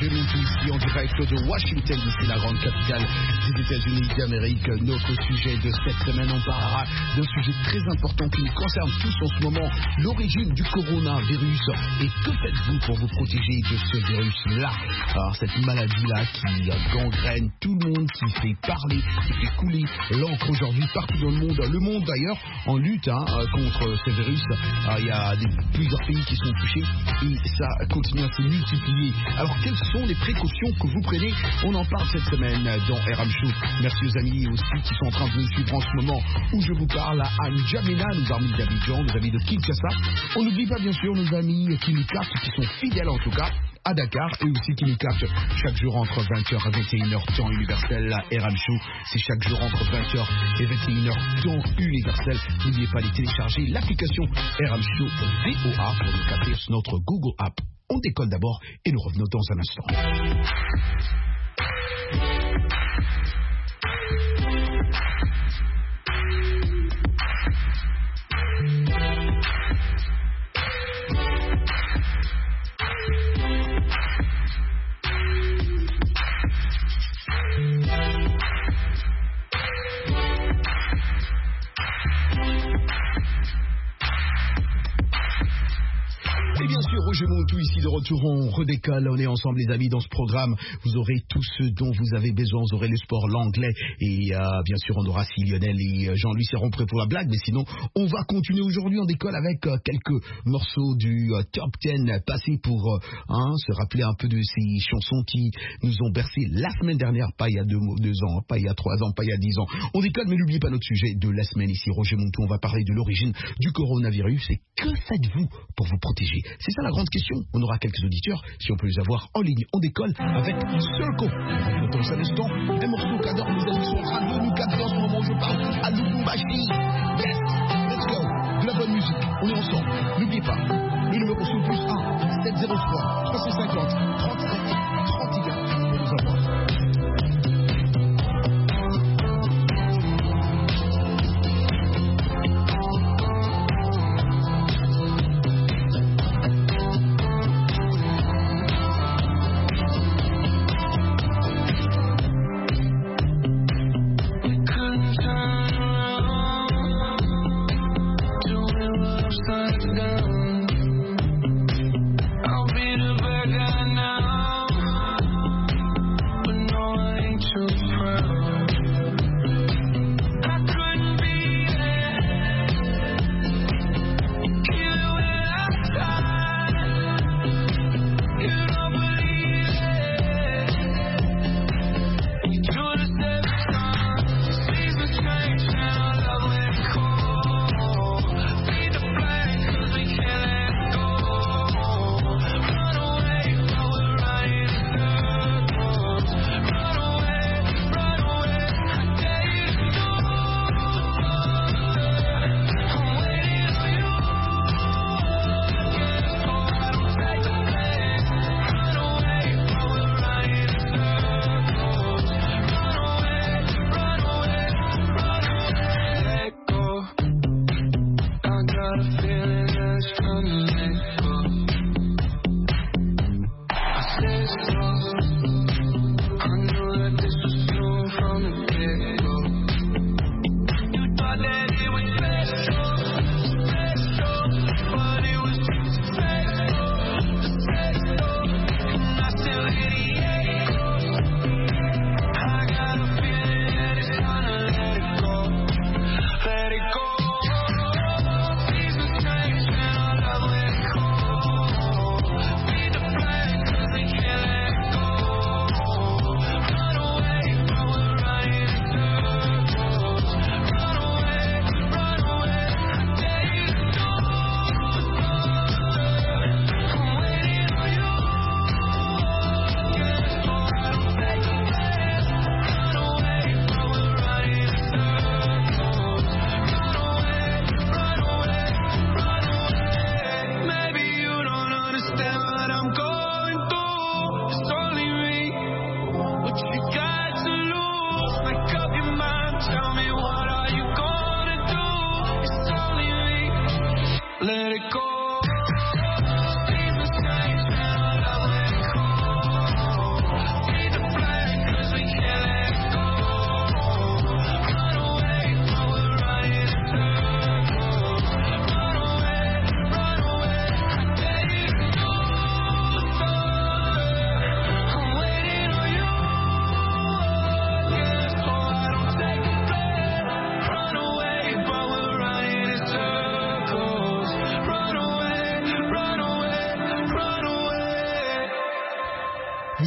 Roger Montou ici en direct de Washington, DC, la grande capitale des États-Unis d'Amérique. Notre sujet de cette semaine, on parlera d'un sujet très important qui nous concerne tous en ce moment, l'origine du coronavirus. Et que faites-vous pour vous protéger de ce virus-là? Alors, cette maladie-là qui gangrène tout le monde, qui fait parler, qui fait couler l'encre aujourd'hui partout dans le monde. Le monde d'ailleurs en lutte contre ce virus. Il y a plusieurs pays qui sont touchés et ça continue à se multiplier. Alors quelles sont les précautions que vous prenez? On en parle cette semaine dans RM Show. Merci aux amis aussi qui sont en train de nous suivre en ce moment où je vous parle à N'Djamena, nos amis d'Abidjan, nos amis de Kinshasa. On n'oublie pas bien sûr nos amis qui nous captent, qui sont fidèles en tout cas à Dakar et aussi qui nous captent chaque jour entre 20h et 21h temps universel. La RM Show, c'est chaque jour entre 20h et 21h temps universel. N'oubliez pas de télécharger l'application RM Show VOA pour nous capter sur notre Google App. On décolle d'abord et nous revenons dans un instant. Et bien sûr, Roger Montou ici de retour, on redécolle, on est ensemble les amis dans ce programme. Vous aurez tout ce dont vous avez besoin, vous aurez le sport, l'anglais et bien sûr on aura Lionel et Jean-Louis seront prêts pour la blague. Mais sinon, on va continuer aujourd'hui, on décolle avec quelques morceaux du Top 10 passés pour se rappeler un peu de ces chansons qui nous ont bercé la semaine dernière, pas il y a 2 ans, pas il y a 3 ans, pas il y a 10 ans. On décolle, mais n'oubliez pas notre sujet de la semaine ici, Roger Montou, on va parler de l'origine du coronavirus et que faites-vous pour vous protéger? C'est ça la grande question. On aura quelques auditeurs, si on peut les avoir en ligne. On décolle avec Circle. Dans un instant, un morceau qu'adore nos amis sont en train de nous capter en ce moment où je parle à Lubumbashi. Yes, let's go. De la bonne musique, on est ensemble. N'oubliez pas, le numéro sous plus 1 703 350 37 31 pour nous avoir.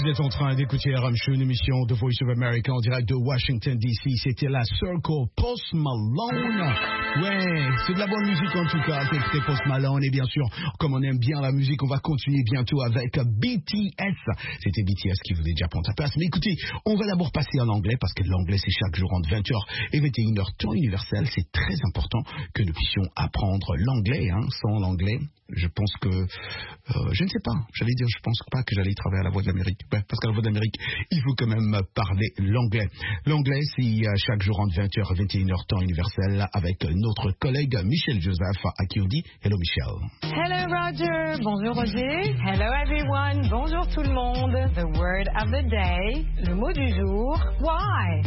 Vous êtes en train d'écouter RM Show, une émission de Voice of America en direct de Washington DC. C'était la Circle, Post Malone. Ouais, c'est de la bonne musique en tout cas. C'était Post Malone et bien sûr, comme on aime bien la musique, on va continuer bientôt avec BTS. C'était BTS qui voulait déjà prendre sa place. Mais écoutez, on va d'abord passer en anglais parce que l'anglais c'est chaque jour entre 20h et 21h temps universel. C'est très important que nous puissions apprendre l'anglais. Sans l'anglais, je pense que je ne sais pas. Je pense pas que j'allais travailler à la Voix de l'Amérique. Parce qu'à la Voix de l'Amérique, il faut quand même parler l'anglais. L'anglais, c'est chaque jour entre 20h et 21h temps universel avec notre collègue Michel Joseph à qui on dit Hello Michel. Hello Roger, bonjour Roger. Hello everyone, bonjour tout le monde. The word of the day, le mot du jour, why.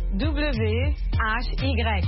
W-H-Y.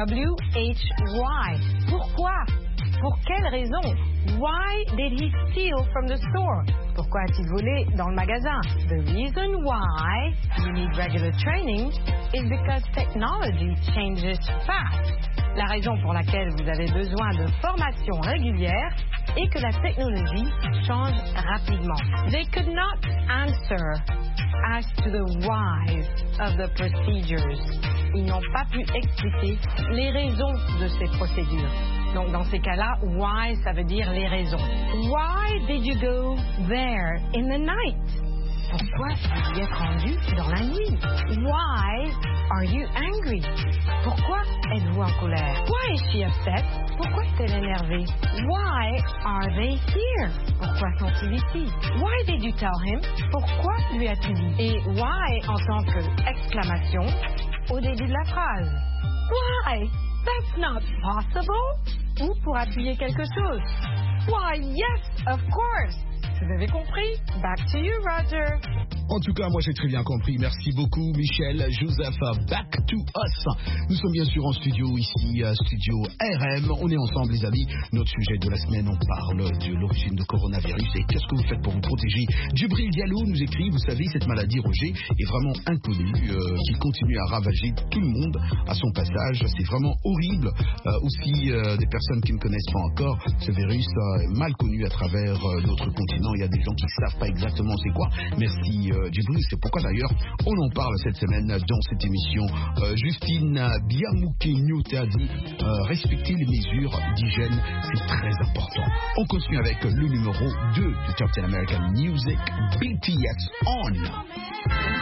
W-H-Y. Pourquoi? Pour quelle raison? Why did he steal from the store? Pourquoi a-t-il volé dans le magasin? The reason why you need regular training is because technology changes fast. La raison pour laquelle vous avez besoin de formation régulière est que la technologie change rapidement. They could not answer as to the whys of the procedures. Ils n'ont pas pu expliquer les raisons de ces procédures. Donc dans ces cas-là, why, ça veut dire les raisons. Why did you go there in the night? Pourquoi vous y êtes rendu dans la nuit? Why are you angry? Pourquoi êtes-vous en colère? Why is she upset? Pourquoi est-elle énervée? Why are they here? Pourquoi sont-ils ici? Why did you tell him? Pourquoi lui as-tu dit? Et why en tant que exclamation au début de la phrase. Why? That's not possible. Ou pour appuyer quelque chose. Why, yes, of course. Vous avez compris? Back to you, Roger. En tout cas, moi j'ai très bien compris. Merci beaucoup, Michel, Joseph. Back to us. Nous sommes bien sûr en studio ici, studio RM. On est ensemble, les amis. Notre sujet de la semaine, on parle de l'origine du coronavirus et qu'est-ce que vous faites pour vous protéger. Djibril Diallo nous écrit, vous savez, cette maladie, Roger, est vraiment inconnue, qui continue à ravager tout le monde à son passage. C'est vraiment horrible. Aussi, des personnes qui ne connaissent pas encore ce virus est mal connu à travers notre continent. Il y a des gens qui ne savent pas exactement c'est quoi. Merci Djibril, c'est pourquoi d'ailleurs on en parle cette semaine dans cette émission. Justine Biamouké-Nyote a dit respecter les mesures d'hygiène, c'est très important. On continue avec le numéro 2 du Top 10 American Music, BTS On.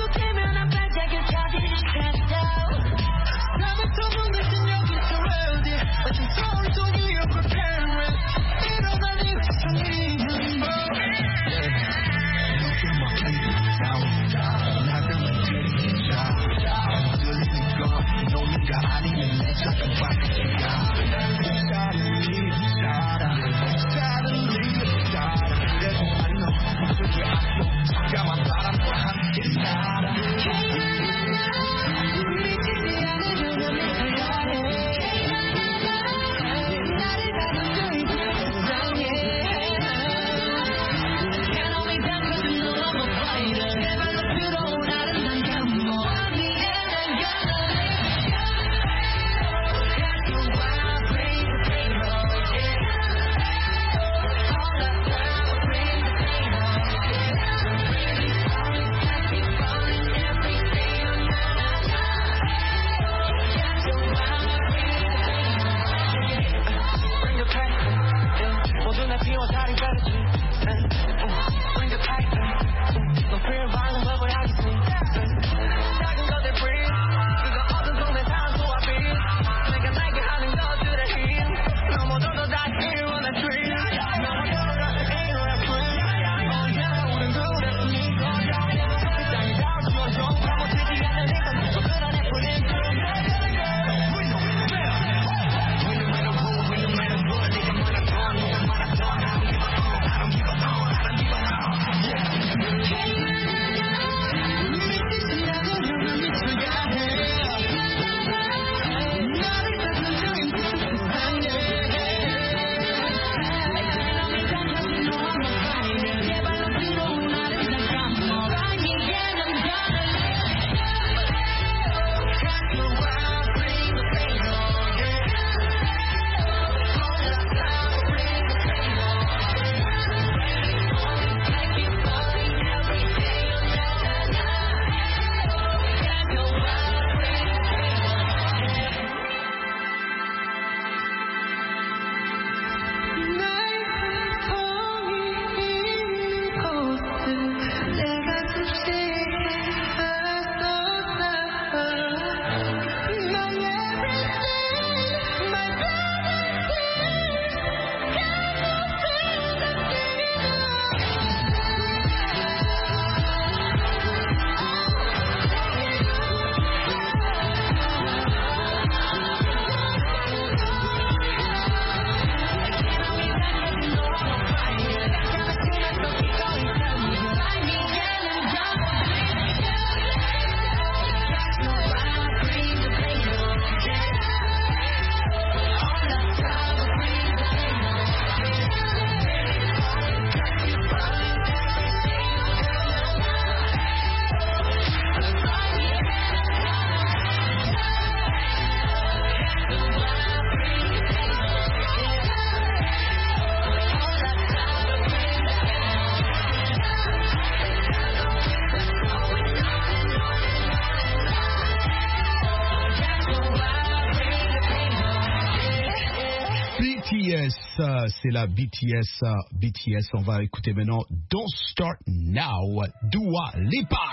Todo mundo c'est la BTS. BTS, on va écouter maintenant Don't Start Now, Dua Lipa.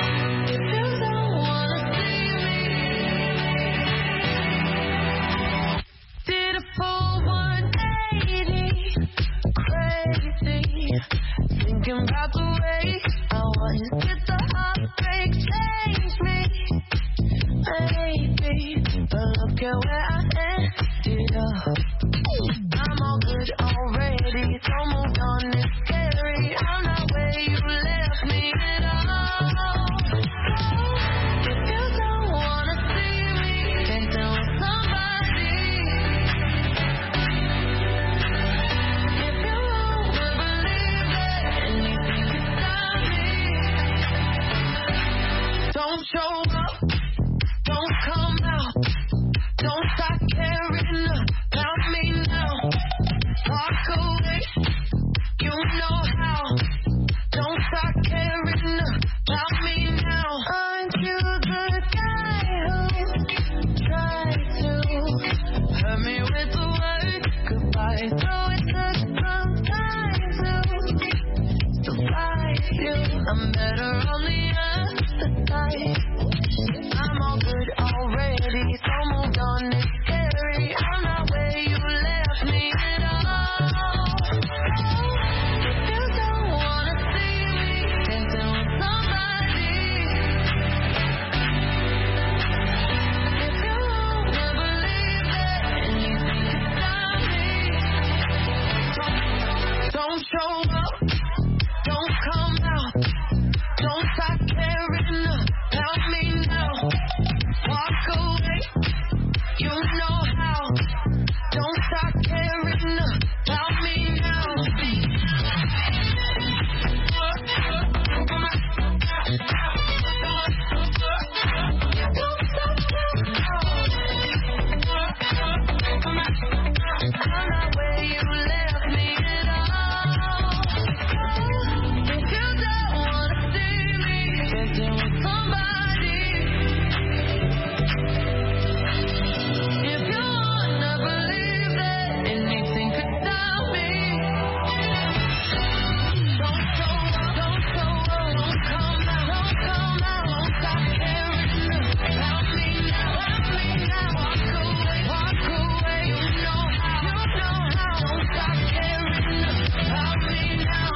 Thinking about the way I want to get the heartbreak, change me, maybe. But look at where I ended up. I'm all good already, so moved on, it's scary. I'm not where you left me at all. If you don't wanna see me dancing with somebody, if you wanna believe it, anything can stop me. Don't show up, don't come out, don't start caring about me now. Walk away, you know how. Don't start caring about me now. Aren't you the guy who tried to hurt me with the word goodbye? So it took some time to survive you. I'm better on the other side. I'm all good already, so moved on, it's scary. I'm not where you left me at all. If you don't wanna see me dancing with somebody, if you wanna believe it, anything can stop me. Don't show up, don't come out, don't start caring about me now. Walk away, you know how. Don't start caring about me now. I'm not where you left me at all. If you don't wanna see me dancing with somebody, if you wanna believe that anything could stop me, don't show up, don't come out, don't stop caring about me now, walk away, you know how, don't stop caring about me now.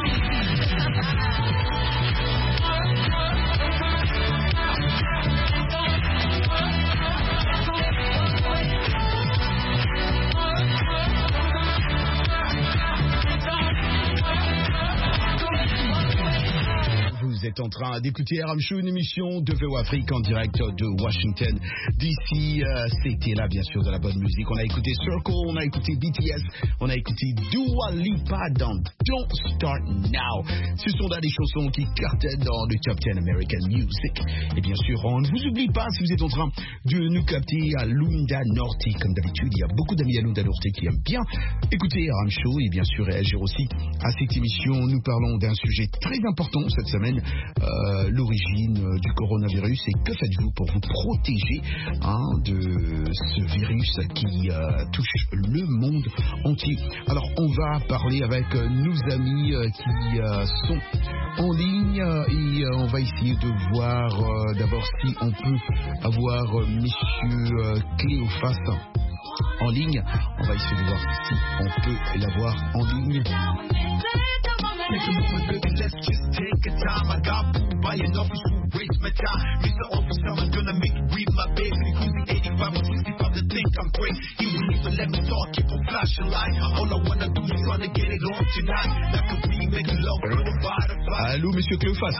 Vous êtes en train d'écouter RM Show, une émission de VO Afrique en direct de Washington DC. C'était là, bien sûr, de la bonne musique. On a écouté Circle, on a écouté BTS, on a écouté Dua Lipa dans Don't Start Now. Ce sont là des chansons qui cartonnent dans le Top 10 American Music. Et bien sûr, on ne vous oublie pas, si vous êtes en train de nous capter à Lunda Norte, comme d'habitude, il y a beaucoup d'amis à Lunda Norte qui aiment bien écouter RM Show et bien sûr réagir aussi à cette émission. Nous parlons d'un sujet très important cette semaine, l'origine du coronavirus et que faites-vous pour vous protéger de ce virus qui touche le monde entier. Alors on va parler avec nos amis qui sont en ligne et on va essayer de voir d'abord si on peut avoir Monsieur Cléophas en ligne. On va essayer de voir si on peut l'avoir en ligne. Take a moment, baby, let's just take a time. I got booed by an office who waste my time. Mr. Officer, I'm gonna make you read my baby. Cruising 85 or 65 to think I'm great. He won't even let me talk, keep on flashing light. All I wanna do is trying to get it on tonight. Like a remake of love, Allô, Monsieur Cléophas.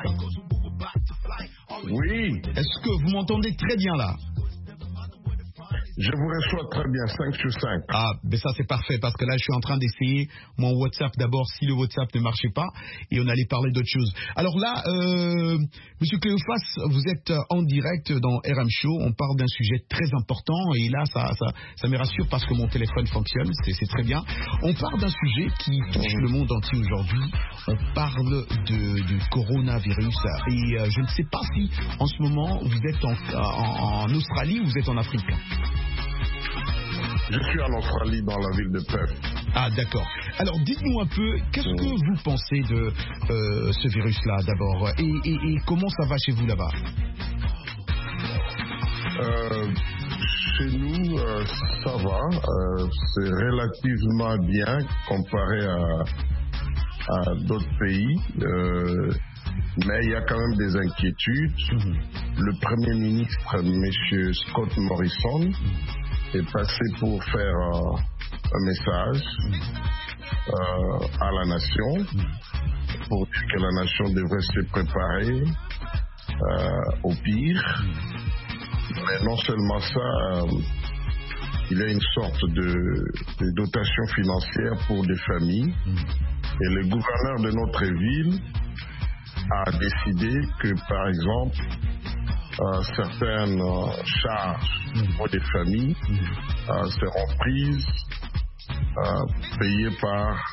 Oui. Est-ce que vous m'entendez très bien là? Je vous reçois très bien, 5 sur 5. Ah, ben ça c'est parfait, parce que là je suis en train d'essayer mon WhatsApp d'abord, si le WhatsApp ne marchait pas, et on allait parler d'autre chose. Alors là, Monsieur Cléophas, vous êtes en direct dans RM Show, on parle d'un sujet très important, et là ça me rassure parce que mon téléphone fonctionne, c'est très bien. On parle d'un sujet qui touche le monde entier aujourd'hui, on parle du coronavirus, et je ne sais pas si en ce moment vous êtes en Australie ou vous êtes en Afrique. Je suis en Australie, dans la ville de Perth. Ah, d'accord. Alors, dites-nous un peu, qu'est-ce que vous pensez de ce virus-là, d'abord, et comment ça va chez vous là-bas? Chez nous, ça va. C'est relativement bien comparé à d'autres pays. Mais il y a quand même des inquiétudes. Le Premier ministre, M. Scott Morrison, est passé pour faire un message à la nation pour dire que la nation devrait se préparer au pire. Mais non seulement ça, il y a une sorte de dotation financière pour des familles. Et le gouverneur de notre ville a décidé que, par exemple, certaines charges pour des familles seront prises, payées par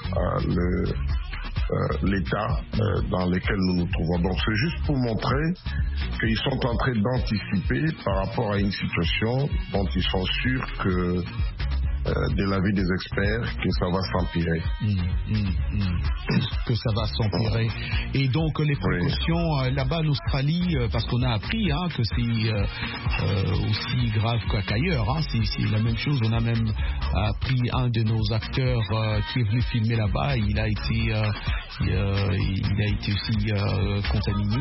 l'État dans lequel nous nous trouvons. Donc c'est juste pour montrer qu'ils sont en train d'anticiper par rapport à une situation dont ils sont sûrs que de l'avis des experts que ça va s'empirer. Que ça va s'empirer. Et donc les précautions là-bas en Australie, parce qu'on a appris que c'est aussi grave qu'ailleurs. C'est la même chose. On a même appris un de nos acteurs qui est venu filmer là-bas. Il a été aussi contaminé.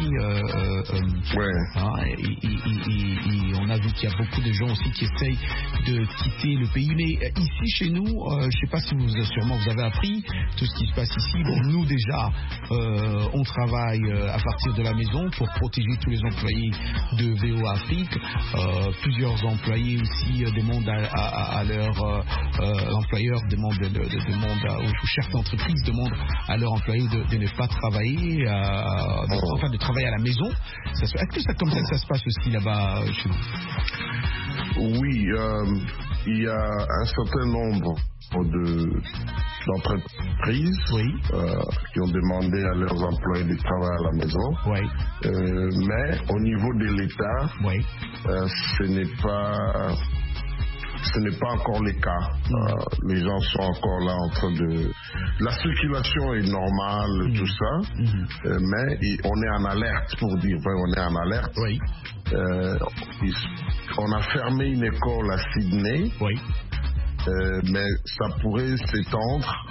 Et on a vu qu'il y a beaucoup de gens aussi qui essayent de quitter le pays. Mais ici chez nous, je ne sais pas si vous avez appris tout ce qui se passe ici. Bon, nous déjà, on travaille à partir de la maison pour protéger tous les employés de VOA Afrique. Plusieurs employés aussi demandent à leur employeur, ou chefs d'entreprise demandent à leurs employés de ne pas travailler, de travailler à la maison. Est-ce que c'est comme ça que ça se passe aussi là-bas chez vous? Oui, il y a un certain nombre d'entreprises qui ont demandé à leurs employés de travailler à la maison. Mais au niveau de l'État, ce n'est pas encore le cas. Les gens sont encore là en train de... La circulation est normale, tout ça, mais on est en alerte, pour dire vrai, on est en alerte. On a fermé une école à Sydney, mais ça pourrait s'étendre.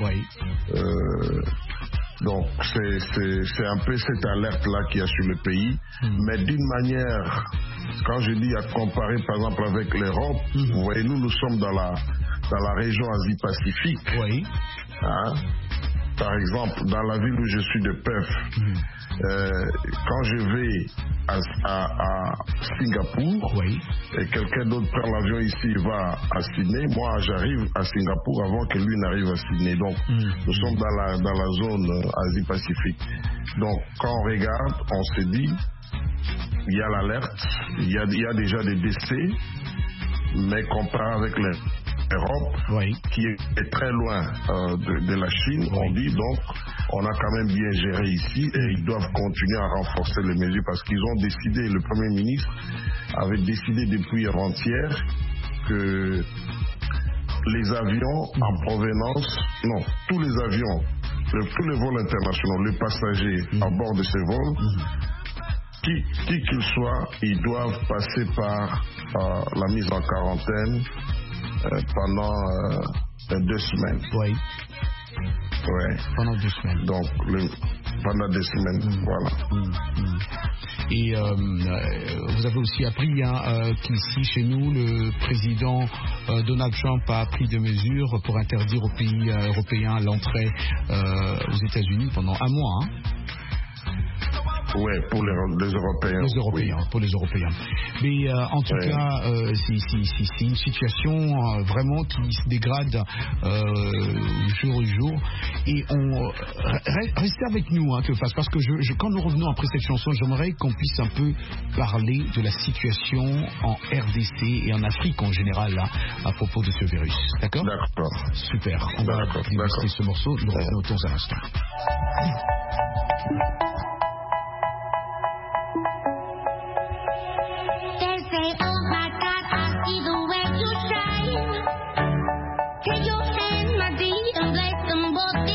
Donc c'est un peu cette alerte-là qu'il y a sur le pays. Mais d'une manière, quand je dis à comparer par exemple avec l'Europe, vous voyez, nous sommes dans la région Asie-Pacifique. Par exemple, dans la ville où je suis de Perth, quand je vais à Singapour et quelqu'un d'autre prend l'avion ici et va à Sydney, moi j'arrive à Singapour avant que lui n'arrive à Sydney. Donc nous sommes dans la zone Asie-Pacifique. Donc quand on regarde, on se dit il y a l'alerte, il y a déjà des décès, mais comparé avec l'Europe, qui est très loin de la Chine, on dit donc on a quand même bien géré ici et ils doivent continuer à renforcer les mesures parce qu'ils ont décidé, le Premier ministre avait décidé depuis avant-hier que les avions en provenance, tous les avions, tous les vols internationaux, les passagers à bord de ces vols, qui qu'ils soient, ils doivent passer par la mise en quarantaine pendant 2 semaines. Pendant 2 semaines. Donc, pendant 2 semaines, voilà. Et vous avez aussi appris qu'ici, chez nous, le président Donald Trump a pris des mesures pour interdire aux pays européens l'entrée aux États-Unis pendant 1 mois. Oui, pour les Européens. Pour les Européens. Mais en tout cas, c'est une situation vraiment qui se dégrade jour au jour. Et restez avec nous, parce que quand nous revenons après cette chanson, j'aimerais qu'on puisse un peu parler de la situation en RDC et en Afrique en général, là, à propos de ce virus. D'accord? D'accord. Super. On va déguster ce morceau. Nous revenons dans un instant. Take your hand, my dear, and place them both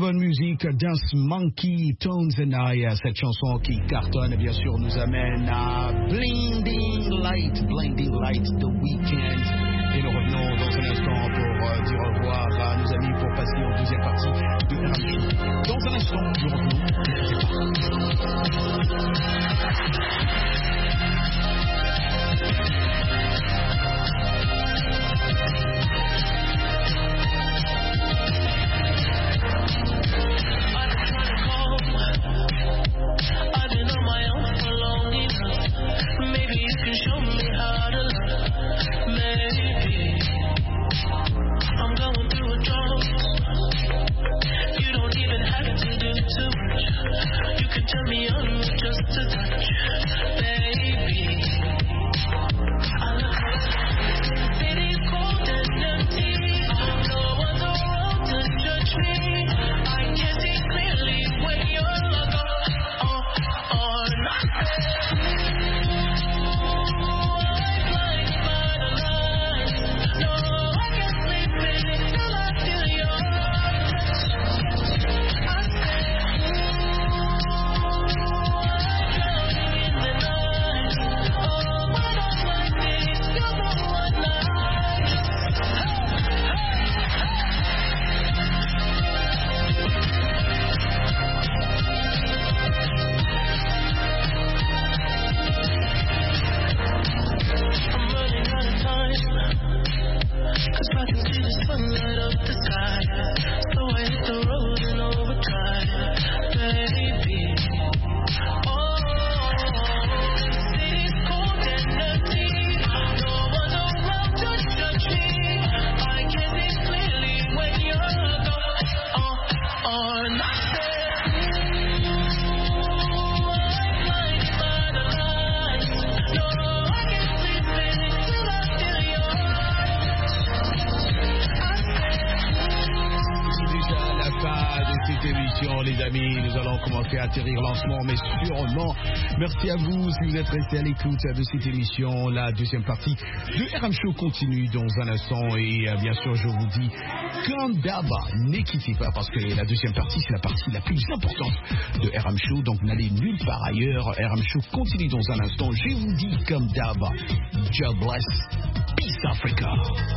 bonne musique, Dance Monkey, Tones and I. Cette chanson qui cartonne, bien sûr, nous amène à Blinding Light, The Weeknd. Et nous revenons dans un instant pour dire au revoir à nos amis pour passer en deuxième partie de RM Show. Dans un instant, nous revenons. I've been on my own for long enough. Maybe you can show me how to love. Maybe I'm going through a drought. You don't even have to do too much. You can turn me on with just a touch, baby. I look at the city's cold and empty. No one's around to judge me. I can see clearly when you're cause I can see the sun light up the sky. So I hit the road in overdrive, baby. Oh, city's cold and empty. No one's around to judge me. I can see clearly when you're gone. Nothing. Cette émission, les amis, nous allons commencer à atterrir lentement mais sûrement. Merci à vous si vous êtes restés à l'écoute de cette émission. La deuxième partie de RM Show continue dans un instant et bien sûr je vous dis comme d'hab, ne quittez pas parce que la deuxième partie c'est la partie la plus importante de RM Show, donc n'allez nulle part ailleurs. RM Show continue dans un instant. Je vous dis comme d'hab, God bless, peace Africa.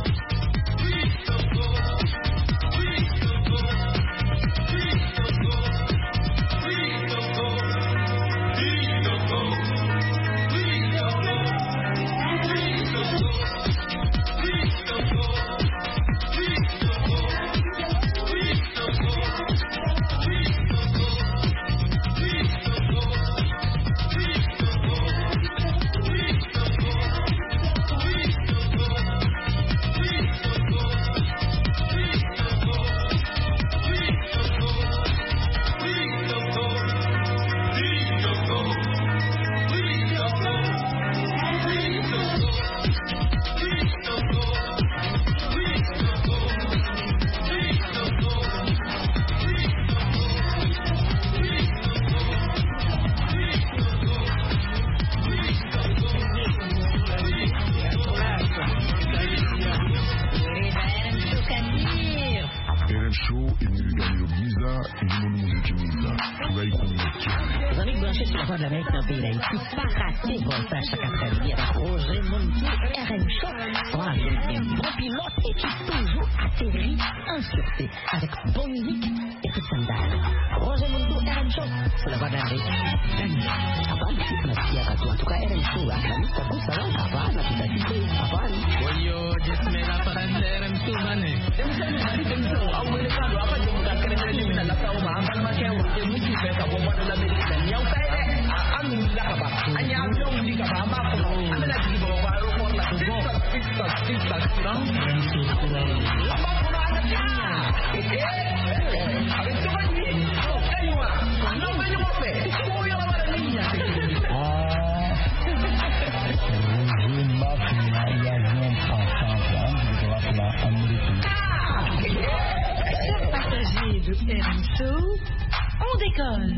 On décolle.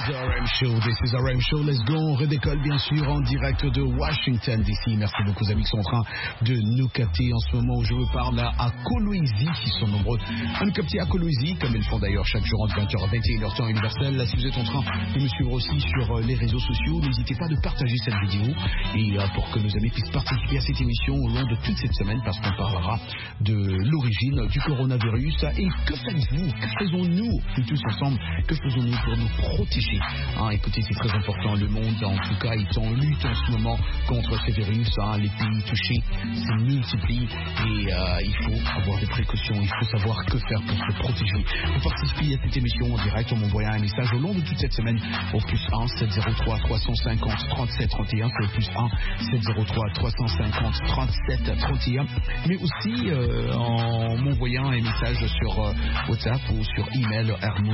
the RM Show, this is the RM Show, let's go, on redécolle bien sûr en direct de Washington DC. Merci beaucoup aux amis qui sont en train de nous capter en ce moment où je vous parle à Kolwezi, qui sont nombreux à nous capter à Kolwezi, comme ils le font d'ailleurs chaque jour entre 20h et 21h temps universel. Là, si vous êtes en train de me suivre aussi sur les réseaux sociaux, n'hésitez pas de partager cette vidéo et pour que nos amis puissent participer à cette émission au long de toute cette semaine, parce qu'on parlera de l'origine du coronavirus. Et que faites-vous, que faisons-nous tous ensemble, que faisons-nous pour nous protéger, écoutez, c'est très important. Le monde en tout cas est en lutte en ce moment contre ces virus, les pays touchés se multiplient et il faut avoir des précautions, il faut savoir que faire pour se protéger. Vous participez à cette émission en direct en m'envoyant un message au long de toute cette semaine au +1 703 350 37 31, c'est au +1 703 350 37 31, mais aussi en m'envoyant un message sur WhatsApp ou sur email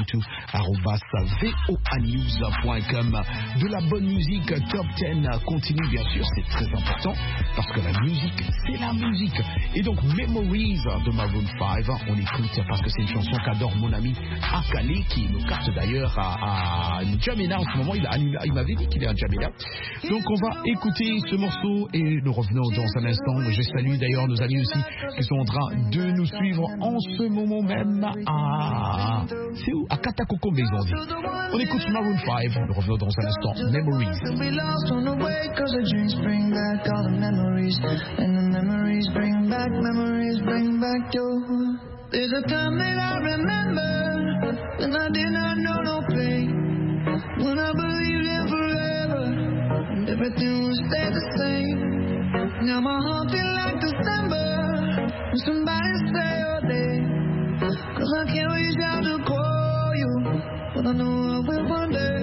voanews.com. De la bonne musique, top 10 continue bien sûr, c'est très important parce que la musique, c'est la musique. Et donc Memories de Maroon 5, on écoute parce que c'est une chanson qu'adore mon ami Akale, qui nous capte d'ailleurs à N'Djamena en ce moment. Il m'avait dit qu'il est à N'Djamena. Donc on va écouter ce morceau et nous revenons dans un instant. Je salue d'ailleurs nos amis aussi qui sont en train de nous suivre en ce moment même à... C'est où? À Katakokombe, ils ont dit. On écoute Maroon 5, nous revenons dans un instant. Memories. There's a time that I remember when I did not know no pain, when I believed in forever and everything would stay the same. Now my heart feels like December when somebody say your name, 'cause I can't reach out to call you, but I know I will one day.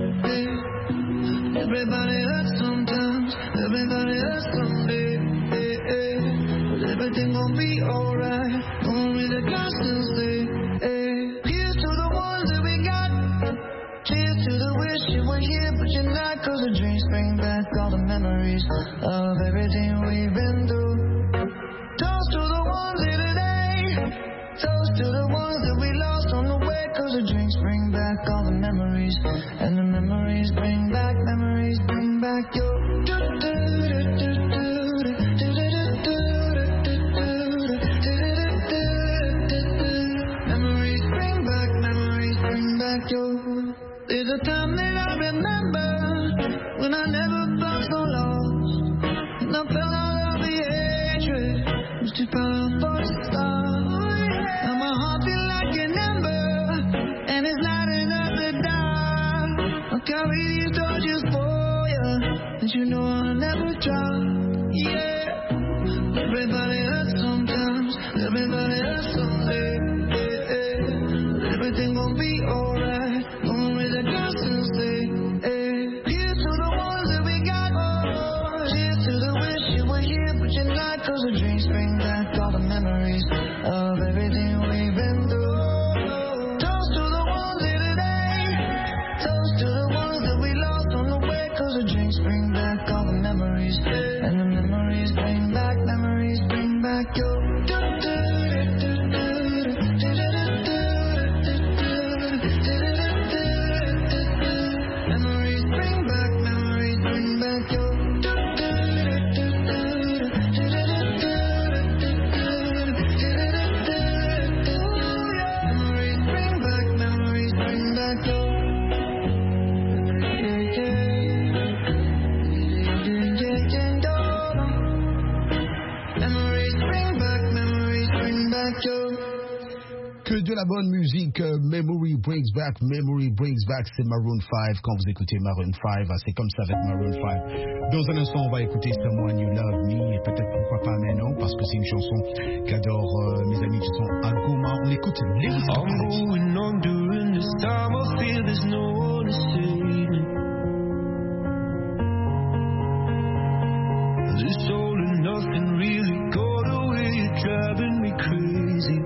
Everybody hurts sometimes, everybody hurts someday. But everything gon' be alright. Only the God still say, here's to the ones that we got. Cheers to the wish you were here, but you're not. 'Cause the dreams bring back all the memories of everything we've been through. Toast to the ones here today. Toast to the ones that we lost on the way. 'Cause the drinks bring back all the memories, and the memories bring back your. There's a time that I remember when I never felt so lost, and I felt all of the hatred was too powerful to stop. Now my heart feels like an ember, and it's lighting up the dark. I'll carry these torches for you, and you know I'll never drop. Yeah, everybody hurts sometimes, everybody hurts someday. Everything gon' be alright. Only the God still say, here's to the ones that we got. Cheers to the wish you were here, but you're not. 'Cause the dreams bring back all the memories of everything we've been through. Toast to the ones here today. Toast to the ones that we lost on the way. 'Cause the dreams bring back all the memories, and the memories bring back your. Que de la bonne musique, Memory Brings Back, c'est Maroon 5. Quand vous écoutez Maroon 5, c'est comme ça avec Maroon 5. Dans un instant, on va écouter Someone You Love Me, et peut-être pourquoi pas maintenant, parce que c'est une chanson qu'adorent mes amis qui sont à Goma. On écoute les I'm going on during this time, I feel there's no one to save me. This all and nothing really got away, you're driving me crazy.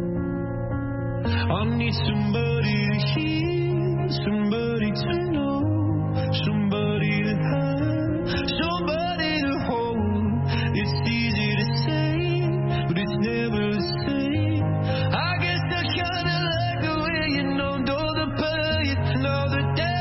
I need somebody to hear, somebody to know, somebody to have, somebody to hold. It's easy to say, but it's never the same. I guess I kinda like the way you know the pain, you know the day.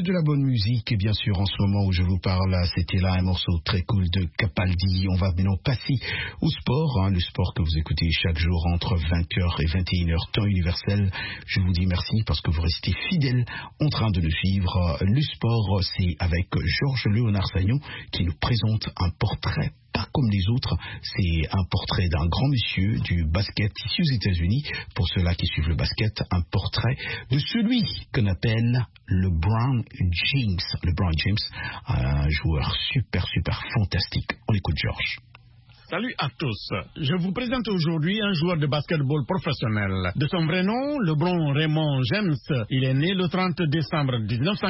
de la bonne musique. Et bien sûr, en ce moment où je vous parle, c'était là un morceau très cool de Capaldi. On va maintenant passer au sport, le sport que vous écoutez chaque jour entre 20h et 21h, temps universel. Je vous dis merci parce que vous restez fidèles en train de nous suivre. Le sport, c'est avec Georges-Léonard Sagnon qui nous présente un portrait pas comme les autres. C'est un portrait d'un grand monsieur du basket ici aux États-Unis. Pour ceux-là qui suivent le basket, un portrait de celui qu'on appelle LeBron James. LeBron James, un joueur super fantastique. On écoute Georges. Salut à tous. Je vous présente aujourd'hui un joueur de basketball professionnel. De son vrai nom, LeBron Raymond James, il est né le 30 décembre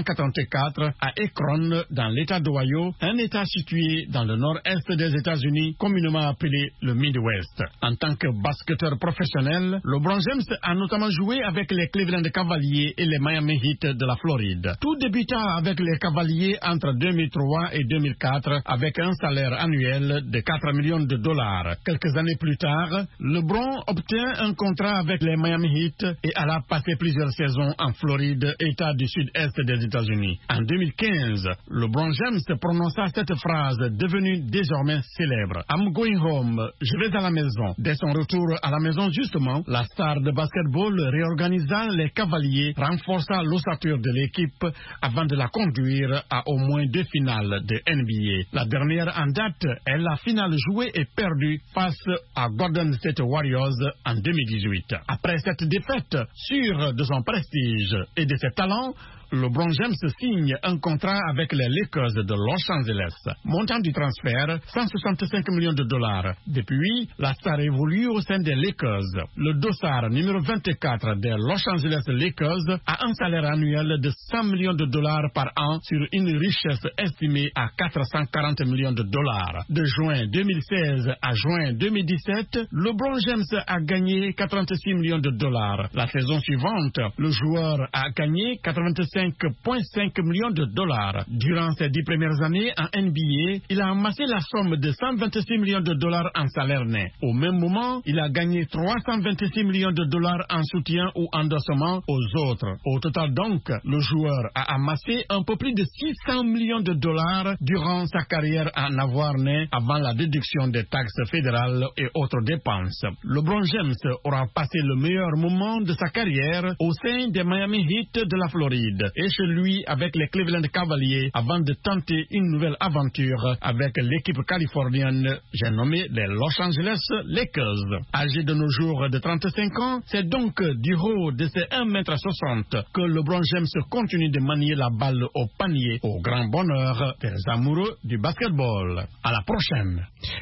1984 à Akron, dans l'État d'Ohio, un État situé dans le nord-est des États-Unis, communément appelé le Midwest. En tant que basketteur professionnel, LeBron James a notamment joué avec les Cleveland Cavaliers et les Miami Heat de la Floride. Tout débuta avec les Cavaliers entre 2003 et 2004 avec un salaire annuel de 4 millions de dollars. Quelques années plus tard, LeBron obtient un contrat avec les Miami Heat et alla passer plusieurs saisons en Floride, État du sud-est des États-Unis. En 2015, LeBron James prononça cette phrase devenue désormais célèbre. I'm going home. Je vais à la maison. Dès son retour à la maison, justement, la star de basketball réorganisa les Cavaliers, renforça l'ossature de l'équipe avant de la conduire à au moins 2 finales de NBA. La dernière en date est la finale jouée et perdu face à Golden State Warriors en 2018. Après cette défaite, sûr de son prestige et de ses talents, LeBron James signe un contrat avec les Lakers de Los Angeles. Montant du transfert, 165 millions de dollars. Depuis, la star évolue au sein des Lakers. Le dossard numéro 24 des Los Angeles Lakers a un salaire annuel de 100 millions de dollars par an sur une richesse estimée à 440 millions de dollars. De juin 2016 à juin 2017, LeBron James a gagné 86 millions de dollars. La saison suivante, le joueur a gagné 85,5 millions de dollars. Durant ses 10 premières années en NBA, il a amassé la somme de 126 millions de dollars en salaire net. Au même moment, il a gagné 326 millions de dollars en soutien ou endossement aux autres. Au total donc, le joueur a amassé un peu plus de 600 millions de dollars durant sa carrière en avoir net avant la déduction des taxes fédérales et autres dépenses. LeBron James aura passé le meilleur moment de sa carrière au sein des Miami Heat de la Floride et chez lui avec les Cleveland Cavaliers avant de tenter une nouvelle aventure avec l'équipe californienne, j'ai nommé les Los Angeles Lakers. Âgé de nos jours de 35 ans, c'est donc du haut de ses 1,60 m que LeBron James continue de manier la balle au panier au grand bonheur des amoureux du basketball. À la prochaine.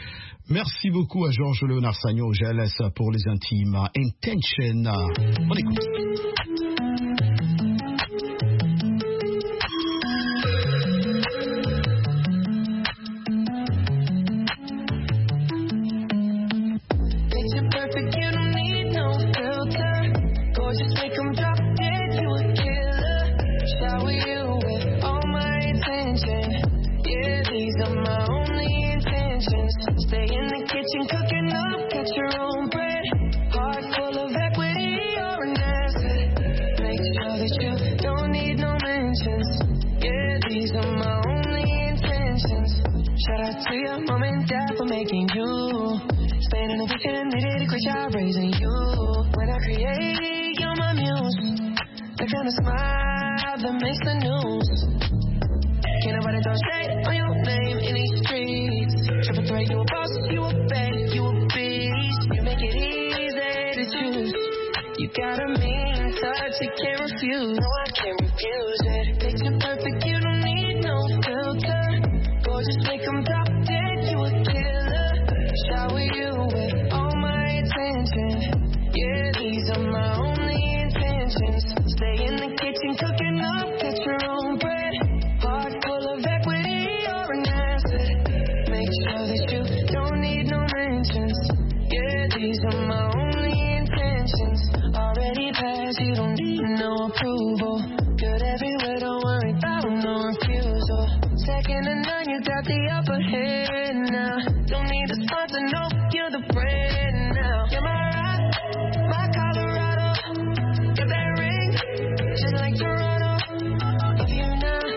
Merci beaucoup à Georges-Léonard Sagnon. Je laisse pour les intimes Intention. On écoute. Cooking up, catch your own bread. Heart full of equity or an asset. Make sure that you don't need no mentions. Yeah, these are my only intentions. Shout out to your mom and dad for making you. Spending a weekend, they did a great job raising you. When I create, you're my muse. The kind of smile that makes the news. Can't nobody throw shade on your name in these streets. Triple threat, you a boss, you a bank, you a beast. You make it easy to choose. You got a mean touch, you can't refuse. No, I can't refuse it. Picture perfect, you don't need no filter. Gorgeous, make them drop dead, you a killer. Shower you with all my attention. Yeah, these are my only intentions. Stay in the kitchen, cooking up, get your own bread. Heart full of equity or an asset. Make sure that you don't need no mentions. Yeah, these are my only intentions. Already passed, you don't need no approval. Good everywhere, don't worry about no refusal. Second to none, you got the upper hand now. Don't need a sponsor, no, you're the brand now. You're my rock, my Colorado. Got that ring, just like Toronto. Love you now.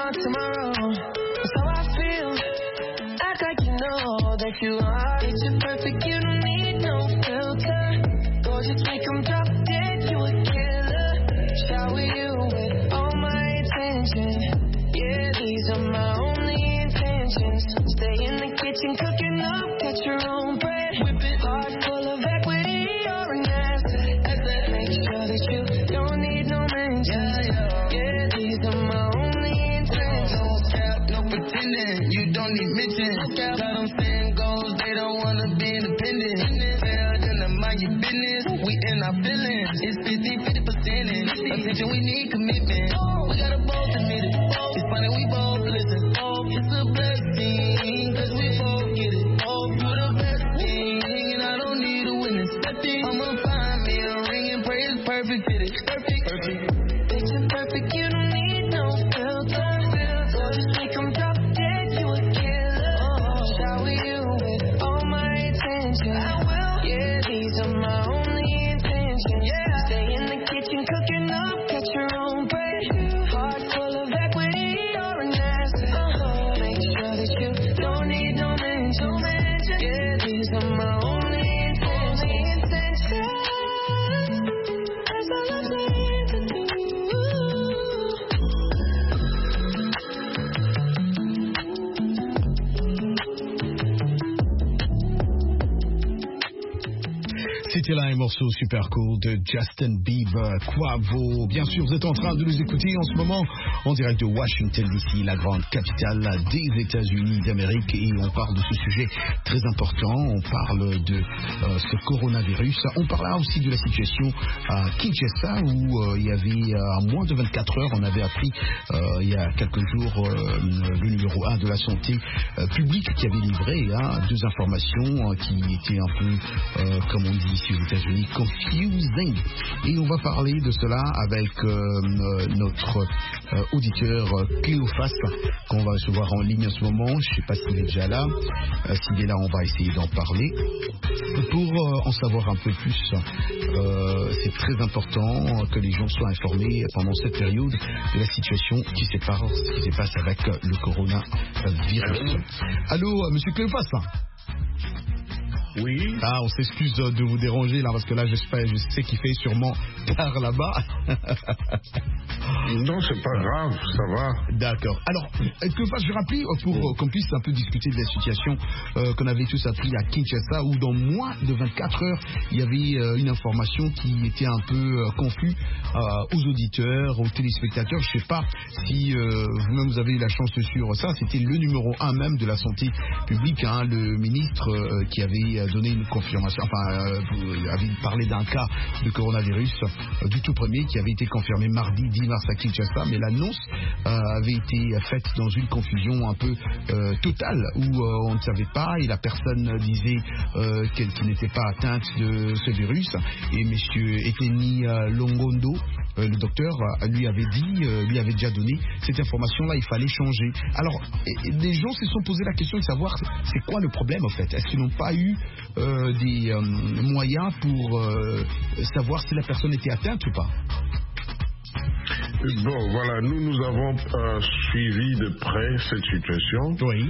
on tomorrow. That's how I feel. Act like you know that you are. Picture perfect, you don't need no filter. Gorgeous, make them drop dead, you a killer. Shower you with all my attention. Yeah, these are my only intentions. Stay in the kitchen cooking up, catch your own bread. Whip it hard, full of equity, you're an asset. Make sure that you don't need no mention. Yeah, these are my only intentions. No cap, no pretending, you don't need mention. Got them saying goals, they don't wanna be independent. Tell them to mind your business, we in our feelings. It's 50% in. Attention, we need commitment. We gotta both admit it. It's funny, we both listen. It's a blessing, cause we both get it. You're the best thing, and I don't need a witness. I'ma find me a ring and pray it's perfect fitted. Perfect. Picture perfect, you don't need no filter. Just make them drop dead, you a killer. Shower you with all my attention. I will. Yeah, these are my only intentions. Stay in the kitchen cooking up, catch your own bread. Heart full of equity, you're an asset. Make sure that you don't need no mention. Yeah, these are my only intentions. That's all I'm saying to do. C'était là un morceau super cool de Justin Bieber, Quavo. Bien sûr, vous êtes en train de nous écouter en ce moment en direct de Washington DC, la grande capitale des États-Unis d'Amérique, et on parle de ce sujet très important. On parle de ce coronavirus. On parlera aussi de la situation à Kinshasa où il y avait à moins de 24 heures, on avait appris il y a quelques jours le numéro 1 de la santé publique qui avait livré deux informations qui étaient un peu, comme on dit ici aux États-Unis, confusing. Et on va parler de cela avec notre auditeur Cléophas qu'on va recevoir en ligne en ce moment. Je ne sais pas s'il est déjà là. S'il est là, on va essayer d'en parler. Pour en savoir un peu plus, c'est très important que les gens soient informés pendant cette période de la situation qui se passe avec le coronavirus. Allô, monsieur Cléophas? Oui. Ah, on s'excuse de vous déranger là, parce que là, je sais qu'il fait sûrement tard là-bas. Non, c'est pas grave, ça va. D'accord. Alors, je vais rappeler pour qu'on puisse un peu discuter de la situation qu'on avait tous appris à Kinshasa, où dans moins de 24 heures, il y avait une information qui était un peu confuse aux auditeurs, aux téléspectateurs. Je ne sais pas si vous-même vous avez eu la chance de suivre ça. C'était le numéro 1 même de la santé publique, le ministre qui avait donné une confirmation, avait parlé d'un cas de coronavirus du tout premier qui avait été confirmé mardi 10 mars à Kinshasa, mais l'annonce avait été faite dans une confusion un peu totale où on ne savait pas et la personne disait qu'elle n'était pas atteinte de ce virus, et monsieur Eteni Longondo, le docteur, lui avait déjà donné cette information-là. Il fallait changer. Alors, les gens se sont posé la question de savoir c'est quoi le problème en fait. Est-ce qu'ils n'ont pas eu des moyens pour savoir si la personne était atteinte ou pas? Bon, voilà, nous avons suivi de près cette situation. Oui.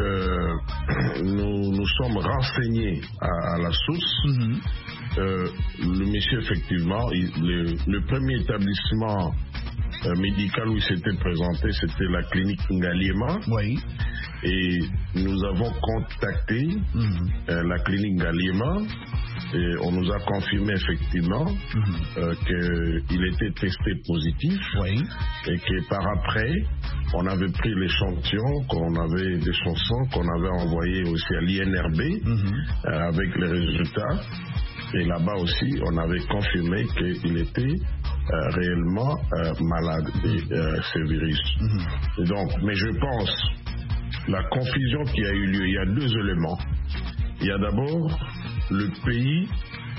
Nous sommes renseignés à la source. Mm-hmm. Le monsieur, effectivement, le premier établissement médical où il s'était présenté, c'était la clinique Ngaliema. Oui. Et nous avons contacté la clinique Ngaliema. Et on nous a confirmé effectivement qu'il était testé positif, oui, et que par après, on avait pris l'échantillon de son sang qu'on avait envoyé aussi à l'INRB avec les résultats. Et là-bas aussi, on avait confirmé qu'il était réellement malade de ce virus. Et donc, mais je pense, la confusion qui a eu lieu, il y a deux éléments. Il y a d'abord le pays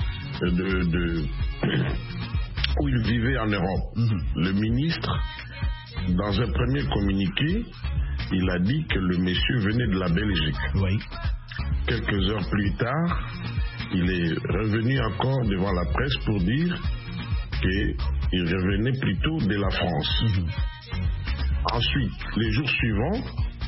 où il vivait en Europe. Le ministre, dans un premier communiqué, il a dit que le monsieur venait de la Belgique. Oui. Quelques heures plus tard, il est revenu encore devant la presse pour dire qu'il revenait plutôt de la France. Ensuite, les jours suivants,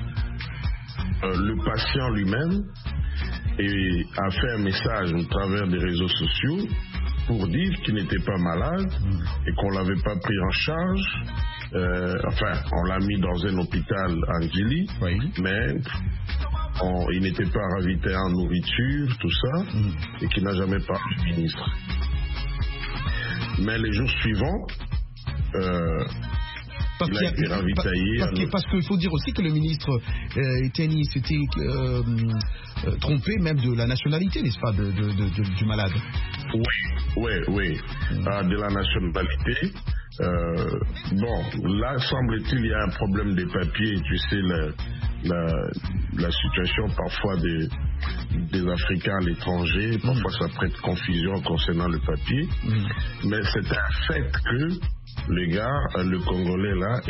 le patient lui-même a fait un message au travers des réseaux sociaux pour dire qu'il n'était pas malade et qu'on ne l'avait pas pris en charge. On l'a mis dans un hôpital à Njili, mais il n'était pas ravitaillé en nourriture, tout ça, et qu'il n'a jamais parlé au ministre. Mais les jours suivants, il a été ravitaillé. Parce qu'il faut dire aussi que le ministre Teni s'était trompé même de la nationalité, n'est-ce pas, du malade. Oui. De la nationalité. Là, semble-t-il, il y a un problème des papiers. Tu sais, la situation parfois des Africains à l'étranger, parfois ça prête confusion concernant le papier. Mais c'est un fait que le gars, le Congolais là,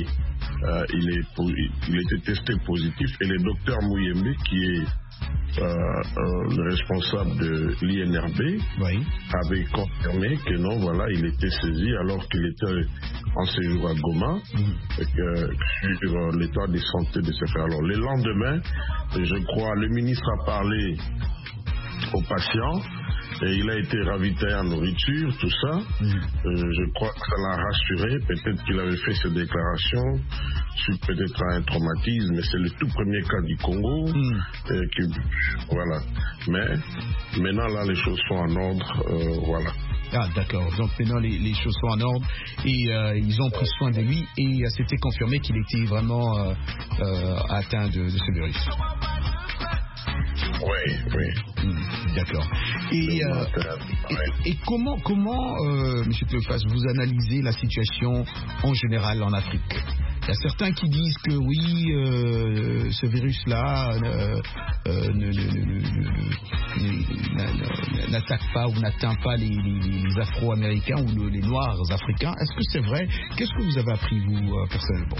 il était testé positif, et le docteur Mouyembe, qui est le responsable de l'INRB, avait confirmé que non, voilà, il était saisi alors qu'il était en séjour à Goma, sur l'état de santé de ses frères. Alors le lendemain, je crois, le ministre a parlé aux patients et il a été ravitaillé en nourriture, tout ça. Je crois que ça l'a rassuré. Peut-être qu'il avait fait ses déclarations sur peut-être un traumatisme, mais c'est le tout premier cas du Congo. Voilà. Mais maintenant, là, les choses sont en ordre. Voilà. Ah, d'accord. Donc maintenant, les choses sont en ordre et ils ont pris soin de lui, et c'était confirmé qu'il était vraiment atteint de ce virus. Oui. D'accord. Et comment M. Cléophas, vous analysez la situation en général en Afrique? Il y a certains qui disent que oui, ce virus-là n'attaque pas ou n'atteint pas les Afro-Américains ou les Noirs africains. Est-ce que c'est vrai? Qu'est-ce que vous avez appris, vous, personnellement?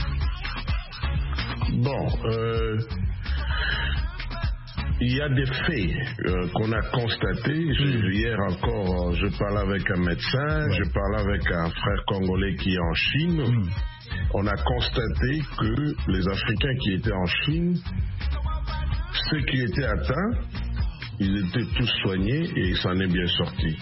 Il y a des faits qu'on a constatés. Hier encore, je parlais avec un médecin, je parlais avec un frère congolais qui est en Chine. On a constaté que les Africains qui étaient en Chine, ceux qui étaient atteints, ils étaient tous soignés et il s'en est bien sorti.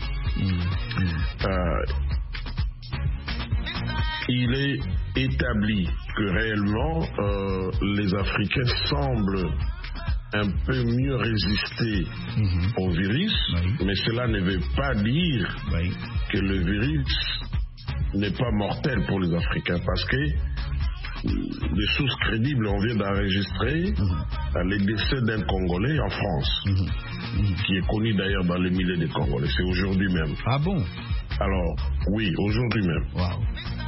Il est établi que réellement les Africains semblent un peu mieux résister au virus, mais cela ne veut pas dire que le virus n'est pas mortel pour les Africains, parce que des sources crédibles, on vient d'enregistrer les décès d'un Congolais en France, qui est connu d'ailleurs dans le milieu des Congolais. C'est aujourd'hui même. Ah bon? Alors, oui, aujourd'hui même. Wow.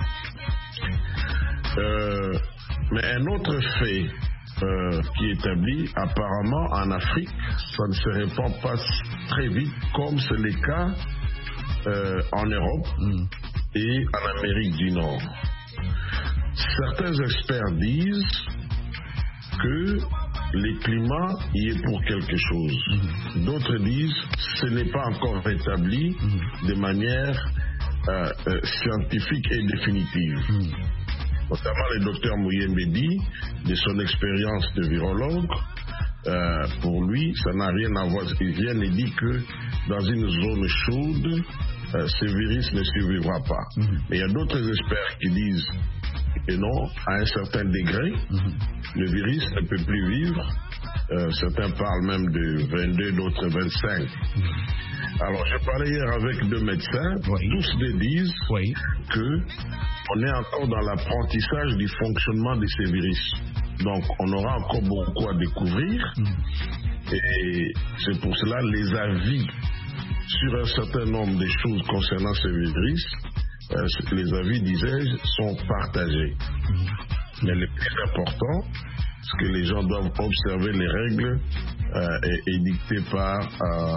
Mais un autre fait qui est établi, apparemment en Afrique, ça ne se répand pas très vite, comme c'est le cas en Europe et en Amérique du Nord. Certains experts disent que le climat y est pour quelque chose. D'autres disent que ce n'est pas encore rétabli de manière scientifique et définitive. Notamment le docteur Mouyembe dit, de son expérience de virologue, pour lui, ça n'a rien à voir. Il vient et dit que dans une zone chaude, ce virus ne survivra pas. Mais il y a d'autres experts qui disent que non, à un certain degré, le virus ne peut plus vivre. Certains parlent même de 22, d'autres 25. Alors, je parlais hier avec deux médecins, tous les disent que on est encore dans l'apprentissage du fonctionnement de ces virus. Donc, on aura encore beaucoup à découvrir. Et c'est pour cela les avis sur un certain nombre de choses concernant ces virus, les avis, disais-je, sont partagés. Mais le plus important, c'est que les gens doivent observer les règles édictées par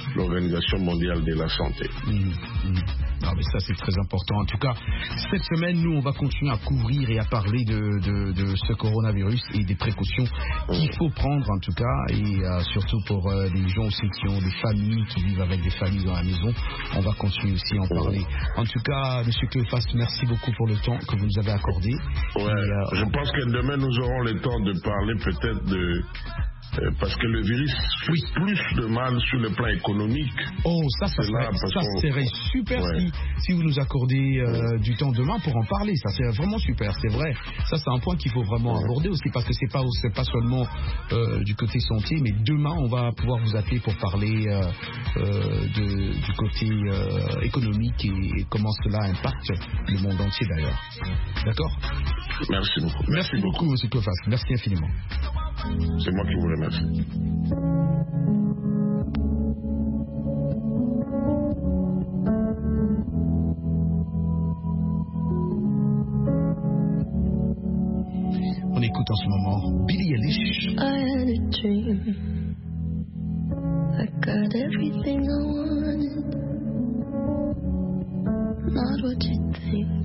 l'Organisation mondiale de la santé. Non, mais ça c'est très important. En tout cas, cette semaine, nous, on va continuer à couvrir et à parler de ce coronavirus et des précautions qu'il faut prendre, en tout cas, et surtout pour les gens aussi qui ont des familles, qui vivent avec des familles dans la maison. On va continuer aussi à en parler. En tout cas, M. Cléophas, merci beaucoup pour le temps que vous nous avez accordé. Je pense que demain, nous aurons le temps de parler peut-être de... parce que le virus fait plus de mal sur le plan économique. Oh, ça serait super si vous nous accordez du temps demain pour en parler. Ça serait vraiment super, c'est vrai. Ça, c'est un point qu'il faut vraiment aborder aussi, parce que c'est pas seulement du côté santé, mais demain, on va pouvoir vous appeler pour parler du côté économique et comment cela impacte le monde entier d'ailleurs. D'accord ? Merci beaucoup. Merci beaucoup, M. Cléophas. Merci infiniment. C'est moi qui vous remercie. On écoute en ce moment Billie Eilish. I had a dream. I got everything I wanted. Not what you think.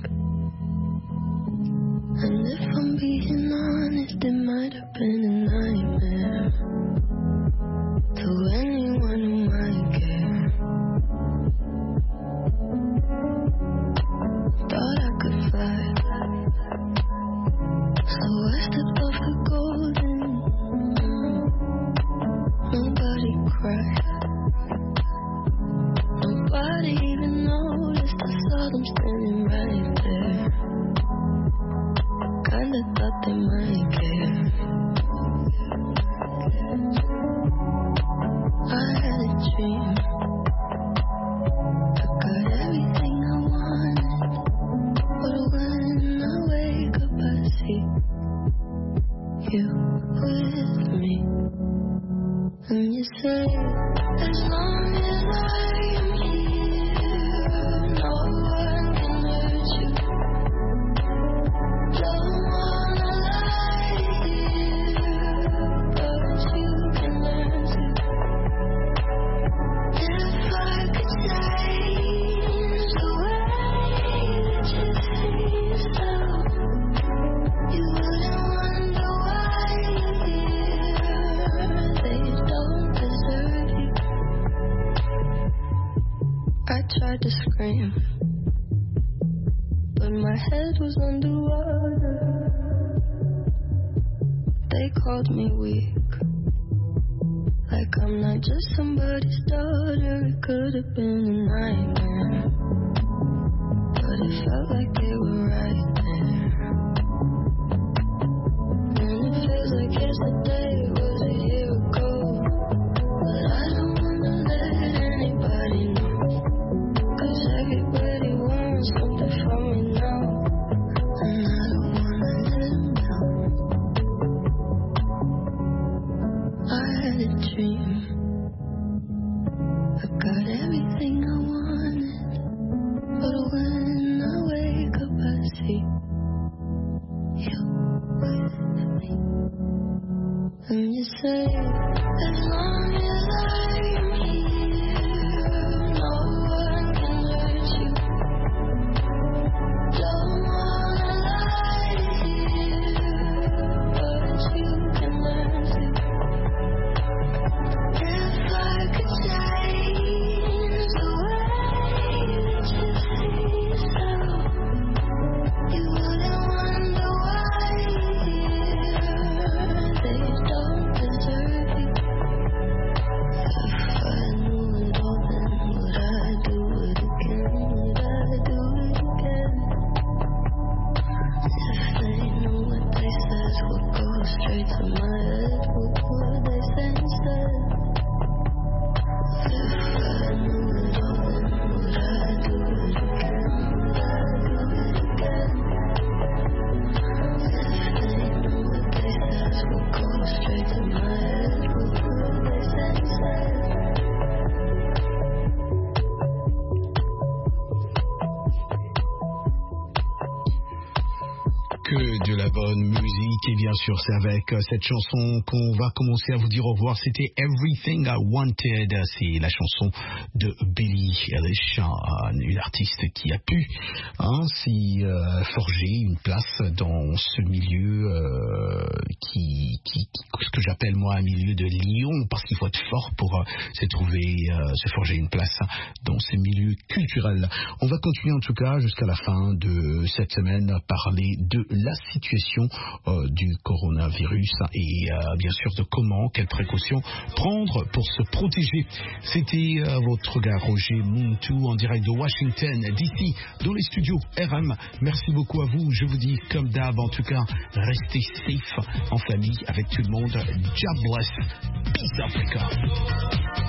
And if I'm being honest, it might have been a nightmare to anyone who might care. Thought I could fly, so I stepped off the golden. Nobody cried, nobody even noticed. I saw them standing right there. Kinda thought they might care. I had a dream. I got everything I wanted, but when I wake up I see you with me. And you say, as long as I am here, no one can hurt you. Don't wanna lie here, but you can learn to. If I could change the way that you see yourself, you wouldn't wonder why you're here. They don't deserve you. I tried to scream, but my head was underwater. They called me weak, like I'm not just somebody's daughter. It could have been a nightmare, but it felt like they were right there. And it feels like yesterday was a year ago, but I don't wanna let anybody know, 'cause everybody wants something from me now, and I don't wanna let them down. I had a dream. I got everything I wanted, but when I wake up I see you with me. And you say, as long as I am here, no one can hurt you. Don't wanna lie here, but you can learn to. If I could change the way that you see yourself, you wouldn't wonder why you're here. They don't deserve you. If I knew it all, then would I do it again? Would I do it again? If they knew what they said would go straight to my head, what would they say instead? If I knew it all, then would I do it again? Would I do it again? If they knew what they said would go straight to my head, what would they say instead? Que de la bonne musique. musique et bien sûr c'est avec cette chanson qu'on va commencer à vous dire au revoir. C'était Everything I Wanted, c'est la chanson de Billie Eilish, une artiste qui a pu s'y forger une place dans ce milieu ce que j'appelle moi un milieu de lion, parce qu'il faut être fort pour se forger une place dans ces milieux culturels. On va continuer en tout cas jusqu'à la fin de cette semaine à parler de la situation du coronavirus et bien sûr de quelles précautions prendre pour se protéger. C'était votre gars Roger Muntu en direct de Washington DC dans les studios RM. Merci beaucoup à vous. Je vous dis comme d'hab en tout cas, restez safe en famille avec tout le monde. God bless. Peace Africa.